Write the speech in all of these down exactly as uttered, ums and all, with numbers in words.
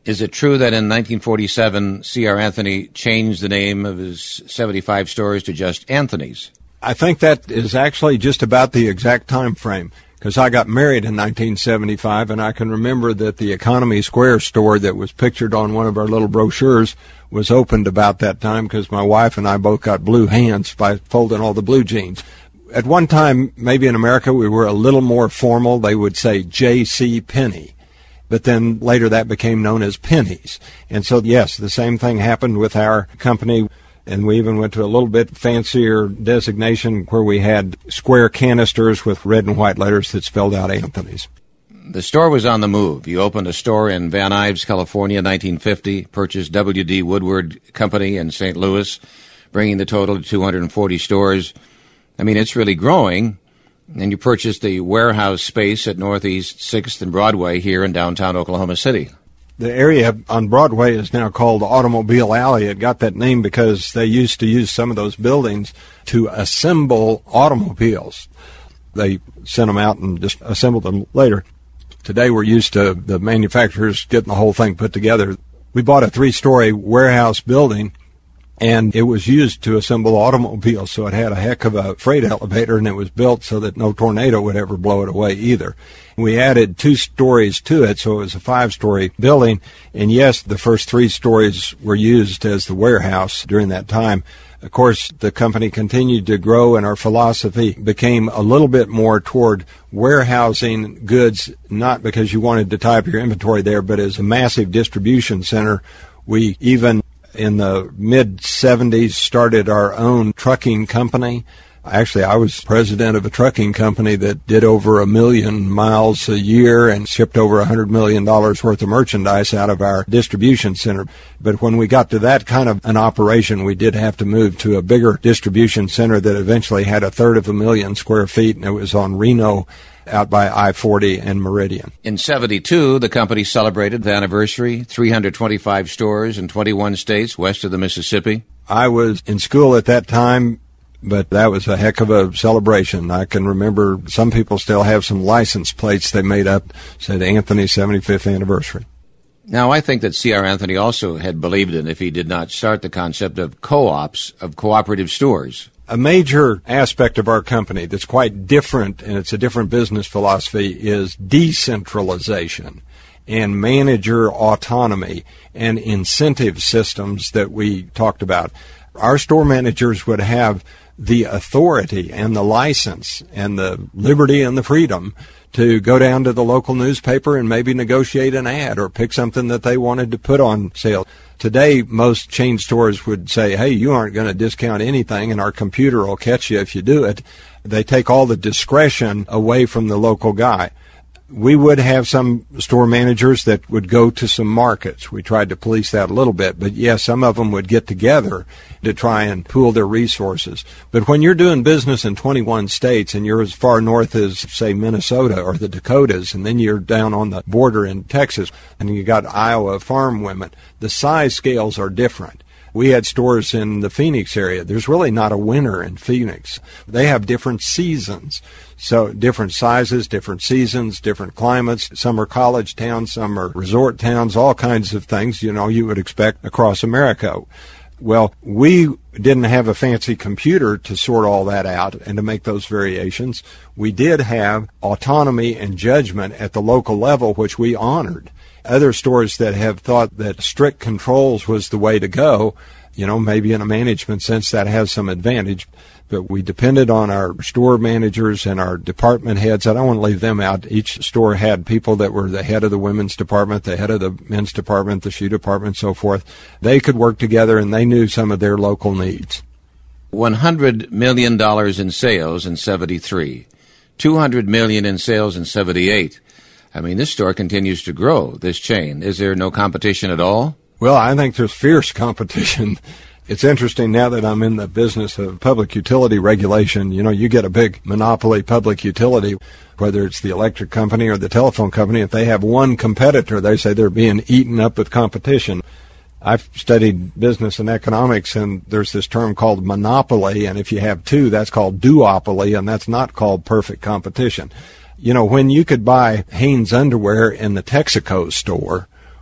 Is it true that in nineteen forty-seven, C R. Anthony changed the name of his seventy-five stores to just Anthony's? I think that is actually just about the exact time frame, because I got married in nineteen seventy-five, and I can remember that the Economy Square store that was pictured on one of our little brochures was opened about that time, because my wife and I both got blue hands by folding all the blue jeans. At one time, maybe in America, we were a little more formal. They would say J C. Penney. But then later that became known as Penny's. And so, yes, the same thing happened with our company. And we even went to a little bit fancier designation where we had square canisters with red and white letters that spelled out Anthony's. The store was on the move. You opened a store in Van Nuys, California, in nineteen fifty, purchased W D. Woodward Company in Saint Louis, bringing the total to two hundred forty stores. I mean, it's really growing. And you purchased the warehouse space at Northeast sixth and Broadway here in downtown Oklahoma City. The area on Broadway is now called Automobile Alley. It got that name because they used to use some of those buildings to assemble automobiles. They sent them out and just assembled them later. Today we're used to the manufacturers getting the whole thing put together. We bought a three-story warehouse building, and it was used to assemble automobiles, so it had a heck of a freight elevator, and it was built so that no tornado would ever blow it away either. We added two stories to it, so it was a five-story building, and yes, the first three stories were used as the warehouse during that time. Of course, the company continued to grow, and our philosophy became a little bit more toward warehousing goods, not because you wanted to tie up your inventory there, but as a massive distribution center. We even in the mid-seventies started our own trucking company. Actually, I was president of a trucking company that did over a million miles a year and shipped over one hundred million dollars worth of merchandise out of our distribution center. But when we got to that kind of an operation, we did have to move to a bigger distribution center that eventually had a third of a million square feet, and it was on Reno out by I forty and Meridian. In seventy-two, the company celebrated the anniversary, three hundred twenty-five stores in twenty-one states west of the Mississippi. I was in school at that time, but that was a heck of a celebration. I can remember some people still have some license plates they made up, said Anthony's seventy-fifth anniversary. Now, I think that C R. Anthony also had believed in if he did not start the concept of co-ops, of cooperative stores. A major aspect of our company that's quite different, and it's a different business philosophy, is decentralization and manager autonomy and incentive systems that we talked about. Our store managers would have the authority and the license and the liberty and the freedom to go down to the local newspaper and maybe negotiate an ad or pick something that they wanted to put on sale. Today, most chain stores would say, hey, you aren't going to discount anything, and our computer will catch you if you do it. They take all the discretion away from the local guy. We would have some store managers that would go to some markets. We tried to police that a little bit, but yes, some of them would get together to try and pool their resources. But when you're doing business in twenty-one states and you're as far north as, say, Minnesota or the Dakotas, and then you're down on the border in Texas, and you got Iowa farm women, the size scales are different. We had stores in the Phoenix area. There's really not a winter in Phoenix. They have different seasons. So different sizes, different seasons, different climates. Some are college towns, some are resort towns, all kinds of things, you know, you would expect across America. Well, we didn't have a fancy computer to sort all that out and to make those variations. We did have autonomy and judgment at the local level, which we honored. Other stores that have thought that strict controls was the way to go, you know, maybe in a management sense that has some advantage, but we depended on our store managers and our department heads. I don't want to leave them out. Each store had people that were the head of the women's department, the head of the men's department, the shoe department, so forth. They could work together, and they knew some of their local needs. one hundred million dollars in sales in seventy-three, two hundred million dollars in sales in seventy-eight. I mean, this store continues to grow, this chain. Is there no competition at all? Well, I think there's fierce competition. It's interesting now that I'm in the business of public utility regulation. You know, you get a big monopoly public utility, whether it's the electric company or the telephone company. If they have one competitor, they say they're being eaten up with competition. I've studied business and economics, and there's this term called monopoly, and if you have two, that's called duopoly, and that's not called perfect competition. You know, when you could buy Hanes underwear in the Texaco store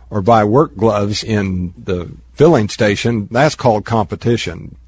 or buy work gloves in the filling station, that's called competition.